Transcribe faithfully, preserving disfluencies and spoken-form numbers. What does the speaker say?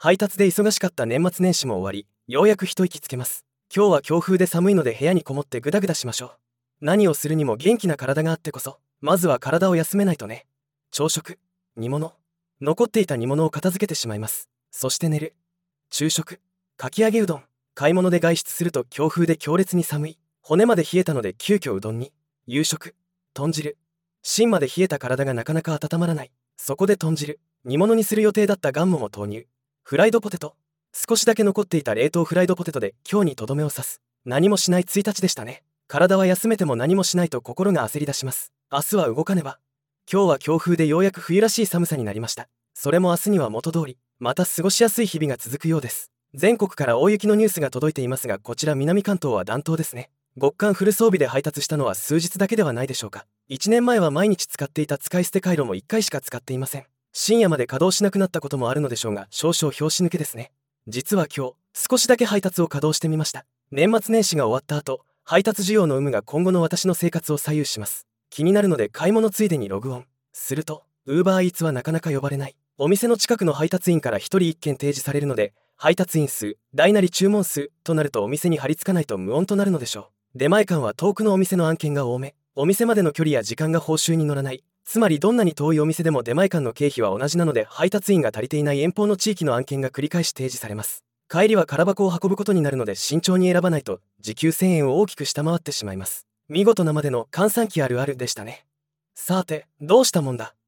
配達で忙しかった年末年始も終わり、ようやく一息つけます。今日は強風で寒いので部屋にこもってグダグダしましょう。何をするにも元気な体があってこそ、まずは体を休めないとね。朝食、煮物、残っていた煮物を片付けてしまいます。そして寝る。昼食、かき揚げうどん。買い物で外出すると強風で強烈に寒い。骨まで冷えたので急遽うどんに。夕食、豚汁。芯まで冷えた体がなかなか温まらない。そこで豚汁。煮物にする予定だったガンモも投入。フライドポテト。少しだけ残っていた冷凍フライドポテトで今日にとどめを刺す。何もしないついたちでしたね。体は休めても何もしないと心が焦り出します。明日は動かねば。今日は強風でようやく冬らしい寒さになりました。それも明日には元通り、また過ごしやすい日々が続くようです。全国から大雪のニュースが届いていますが、こちら南関東は暖冬ですね。極寒フル装備で配達したのは数日だけではないでしょうか。いちねんまえは毎日使っていた使い捨て回路もいっかいしか使っていません。深夜まで稼働しなくなったこともあるのでしょうが、少々拍子抜けですね。実は今日、少しだけ配達を稼働してみました。年末年始が終わった後、配達需要の有無が今後の私の生活を左右します。気になるので買い物ついでにログオン。すると、ウーバーイーツはなかなか呼ばれない。お店の近くの配達員から一人一件提示されるので、配達員数、大なり注文数となるとお店に張り付かないと無音となるのでしょう。出前館は遠くのお店の案件が多め。お店までの距離や時間が報酬に乗らない。つまりどんなに遠いお店でも出前館の経費は同じなので、配達員が足りていない遠方の地域の案件が繰り返し提示されます。帰りは空箱を運ぶことになるので慎重に選ばないと時給せんえんを大きく下回ってしまいます。見事なまでの閑散期あるあるでしたね。さて、どうしたもんだ。